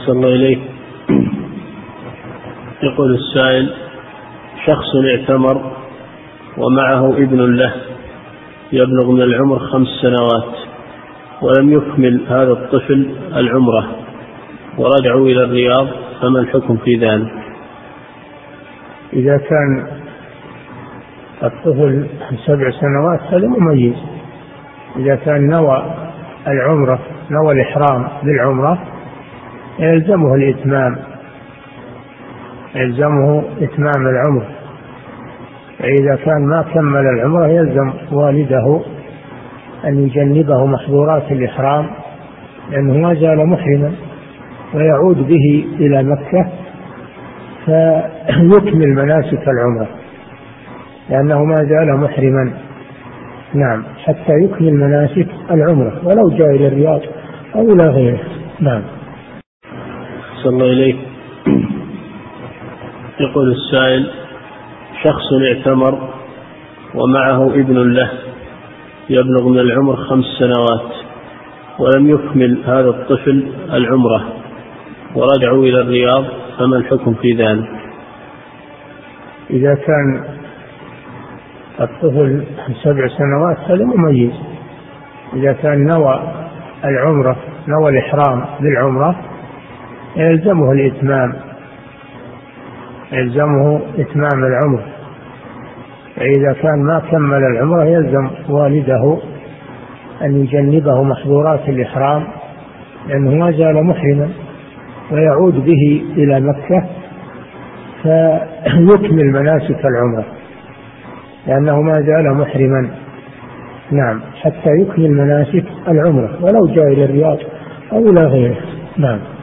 أحسن الله إليك. يقول السائل: شخص اعتمر ومعه ابن له يبلغ من العمر 5 سنوات ولم يكمل هذا الطفل العمرة ورجعوا إلى الرياض، فما الحكم في ذلك؟ إذا كان الطفل 7 سنوات هذا مميز. إذا كان نوى العمرة، نوى الإحرام بالعمرة، يلزمه إتمام العمر. فإذا كان ما كمل العمرة يلزم والده أن يجنبه محظورات الإحرام، لأنه ما زال محرما، ويعود به إلى مكة فيكمل مناسك العمرة، لأنه ما زال محرما. نعم، حتى يكمل مناسك العمرة ولو جاء إلى الرياض أو إلى غيره. نعم. صلى الله إليك. يقول السائل: شخص اعتمر ومعه ابن له يبلغ من العمر 5 سنوات ولم يكمل هذا الطفل العمرة ورجعوا إلى الرياض، فما الحكم في ذلك؟ إذا كان الطفل 7 سنوات هذا مميز. إذا كان نوى العمرة، نوى الإحرام بالعمرة، يلزمه إتمام العمر. فإذا كان ما كمل العمرة يلزم والده أن يجنبه محظورات الإحرام، لأنه ما زال محرما، ويعود به إلى مكة فيكمل مناسك العمرة، لأنه ما زال محرما. نعم، حتى يكمل مناسك العمرة ولو جاء إلى الرياض أو إلى غيره. نعم.